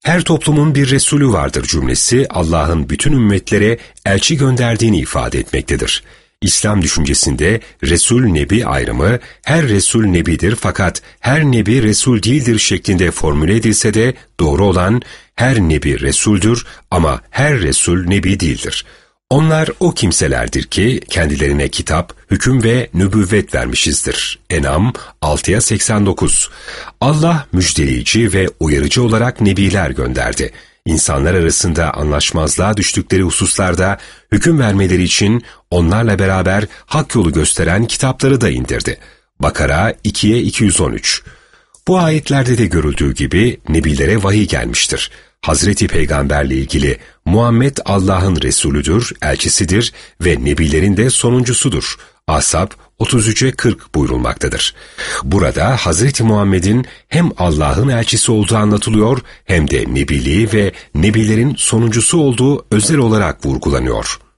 Her toplumun bir Resulü vardır cümlesi Allah'ın bütün ümmetlere elçi gönderdiğini ifade etmektedir. İslam düşüncesinde Resul-Nebi ayrımı her Resul Nebidir fakat her Nebi Resul değildir şeklinde formüle edilse de doğru olan her Nebi Resuldür ama her Resul Nebi değildir. Onlar o kimselerdir ki kendilerine kitap, hüküm ve nübüvvet vermişizdir. En'am 6'ya 89. Allah müjdeleyici ve uyarıcı olarak nebiler gönderdi. İnsanlar arasında anlaşmazlığa düştükleri hususlarda hüküm vermeleri için onlarla beraber hak yolu gösteren kitapları da indirdi. Bakara 2'ye 213. Bu ayetlerde de görüldüğü gibi nebilere vahiy gelmiştir. Hazreti Peygamberle ilgili Muhammed Allah'ın Resulüdür, elçisidir ve nebilerin de sonuncusudur. Ashab 33'e 40 buyurulmaktadır. Burada Hazreti Muhammed'in hem Allah'ın elçisi olduğu anlatılıyor hem de nebiliği ve nebilerin sonuncusu olduğu özel olarak vurgulanıyor.